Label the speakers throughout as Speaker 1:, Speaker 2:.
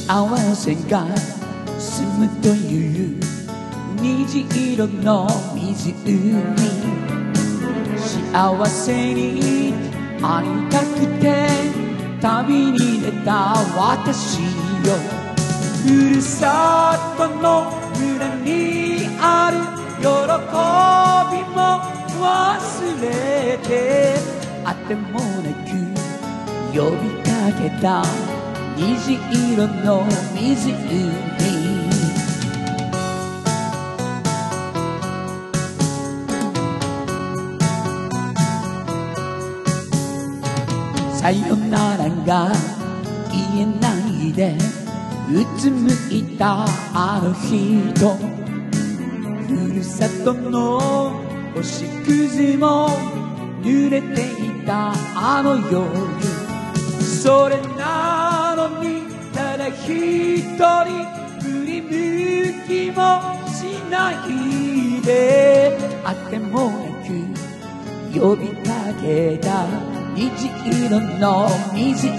Speaker 1: 幸せが住むという虹色の湖、幸せに会いたくて旅に出た私よ。ふるさとの村にある喜びも忘れて、あてもなく呼びかけた虹色の湖。さよならが言えないでうつむいたあの人、ふるさとの星屑も濡れていたあの夜、それなのにただ一人振り向きもしないで、あてもなく呼びかけた虹色の湖。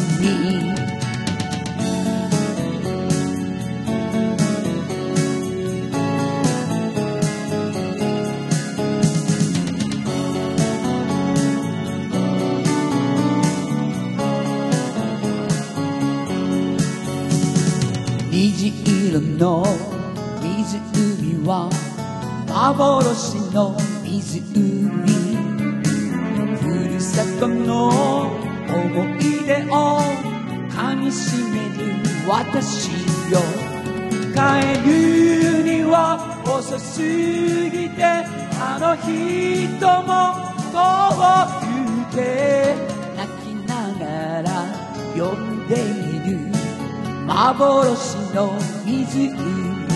Speaker 1: 虹色の湖は幻の湖、ふるさとの思い出をかみしめる私よ。帰るには遅すぎてあの人も遠くて、泣きながら呼んでいる幻の湖。